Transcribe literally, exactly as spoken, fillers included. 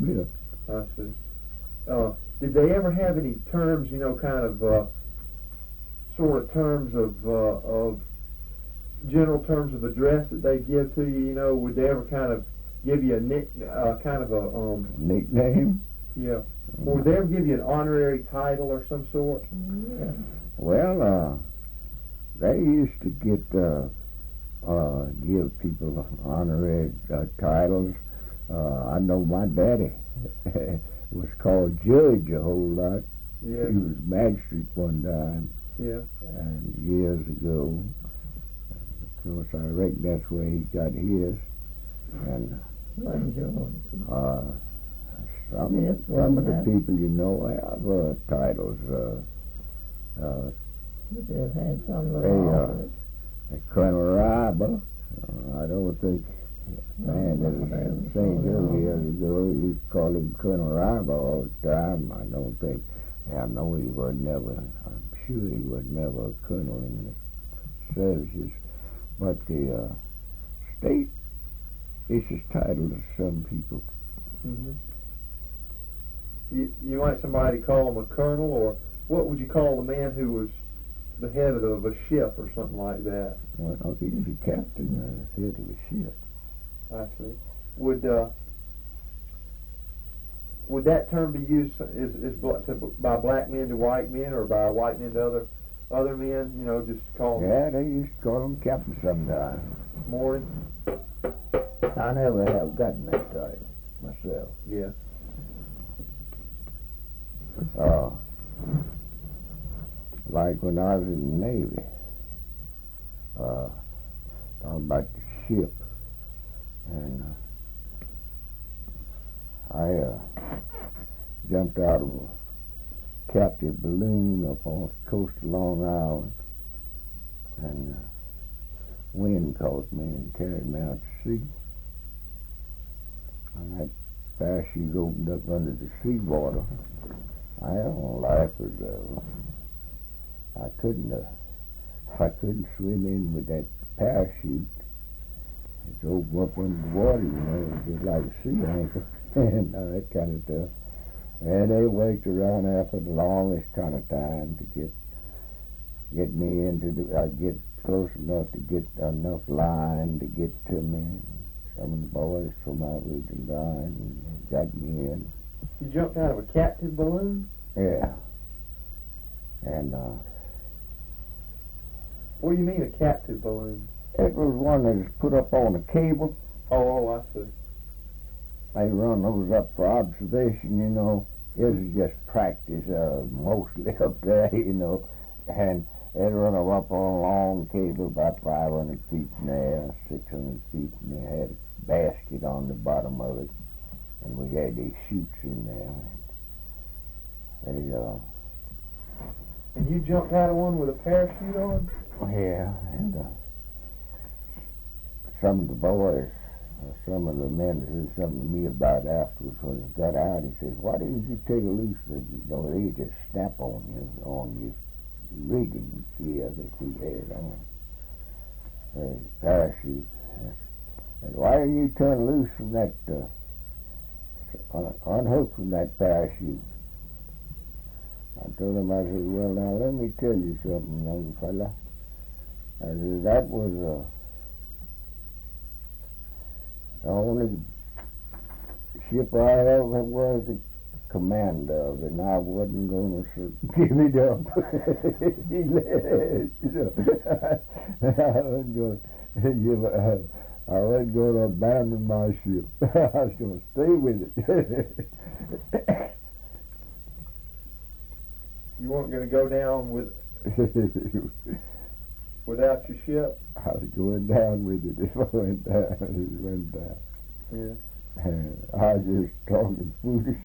Smith. I see. Uh, did they ever have any terms, you know, kind of uh, sort of terms of uh, of general terms of address that they give to you? You know, would they ever kind of give you a nick, uh, kind of a um, Nickname? yeah, or would they ever give you an honorary title or some sort? Yeah. Well, uh, they used to get uh, uh, give people honorary uh, titles. Uh, I know my daddy was called Judge a whole lot. Yeah, He was magistrate one time, yeah, and years ago. Of course, I reckon that's where he got his. And One George. uh, some, Yes, some of the that. people you know have uh, titles. Uh, uh, They've had some They, little uh, office. Colonel Riber, uh, I don't think, man, that was Saint Joe years ago, you used to call him Colonel Riber all the time. I don't think, I know he was never, I'm sure he was never a colonel in the services, but the uh, state issues title to some people. hmm You you might somebody call them a colonel, or what would you call the man who was the head of, the, of a ship or something like that? Well, he was the captain, uh, head of the ship. I see. Would uh, would that term be used is is bla- to, by black men to white men, or by white men to other other men? You know, just call them Yeah, they used to call him captain sometimes. morning. I never have gotten that title myself. Yeah. Uh, like when I was in the Navy, uh, talking about the ship, and uh, I uh, jumped out of a captive balloon up on the coast of Long Island, and uh, wind caught me and carried me out to sea. And that parachute opened up under the seawater. I had on life preserver. I couldn't, uh, I couldn't swim in with that parachute. It opened up under the water, you know, it was just like a sea anchor and uh, that kind of stuff. And they worked around there for the longest kind of time to get get me into the, uh, get close enough to get enough line to get to me. Some of the boys from out with the line got me in. You jumped out of a captive balloon? Yeah. And uh, What do you mean a captive balloon? it was one that was put up on a cable. Oh, oh, I see. They run those up for observation, you know. This is just practice, uh, mostly up there, you know. And they'd run them up on a long cable, about five hundred feet in the air, six hundred feet, and they had a basket on the bottom of it. And we had these chutes in there. And they, uh, And you jumped out of one with a parachute on? yeah, and uh, some of the boys, uh, some of the men said something to me about afterwards when they got out. He says, "Why didn't you take a loose? You know, they just snap on you, on your rigging gear that we had on, uh, parachute. And why didn't you turn loose from that, uh, un- unhook from that parachute?" I told him, I said, "Well, now let me tell you something, young fella. I said, that was uh, the only ship I ever was a commander of, and I wasn't going to give it up." He laughed, you know. I wasn't going to give up. I wasn't going to abandon my ship. I was going to stay with it. You weren't going to go down with without your ship? I was going down with it if I went down. It went down. Yeah. And I was just talking foolish